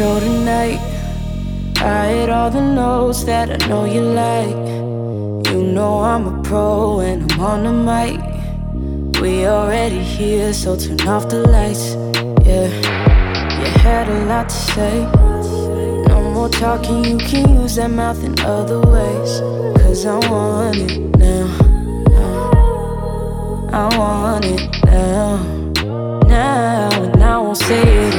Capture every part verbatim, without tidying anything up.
show tonight. I hit all the notes that I know you like. You know I'm a pro and I'm on the mic. We already here, so turn off the lights. Yeah, you had a lot to say. No more talking, you can use that mouth in other ways. Cause I want it now. I want it now. Now, and I won't say it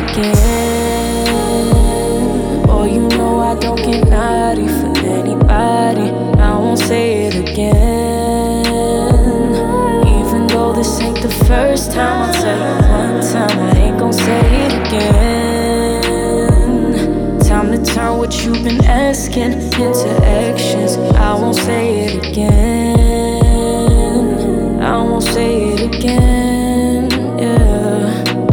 again. Oh, you know I don't get naughty for anybody. I won't say it again. Even though this ain't the first time, I'll tell you one time, I ain't gon' say it again. Time to turn what you've been asking into actions. I won't say it again. I won't say it again, yeah.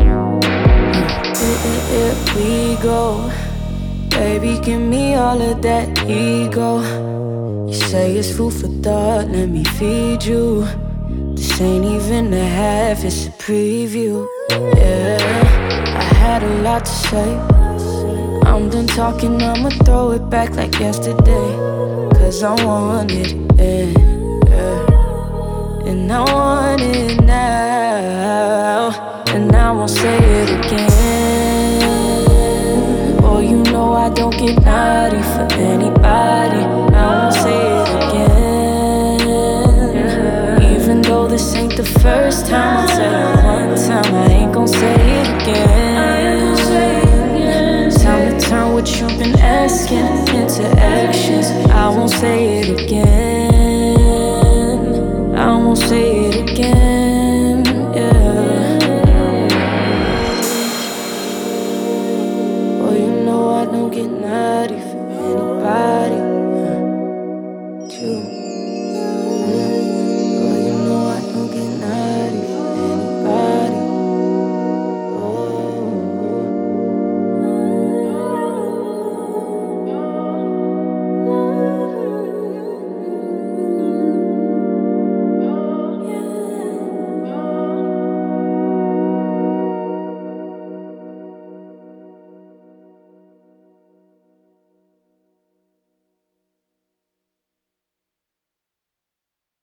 Here we go. Baby, give me all of that ego. You say it's food for thought, let me feed you. This ain't even a half, it's a preview. Yeah, I had a lot to say. I'm done talking, I'ma throw it back like yesterday. Cause I want it, yeah, yeah. And I want it now. And I won't say it again.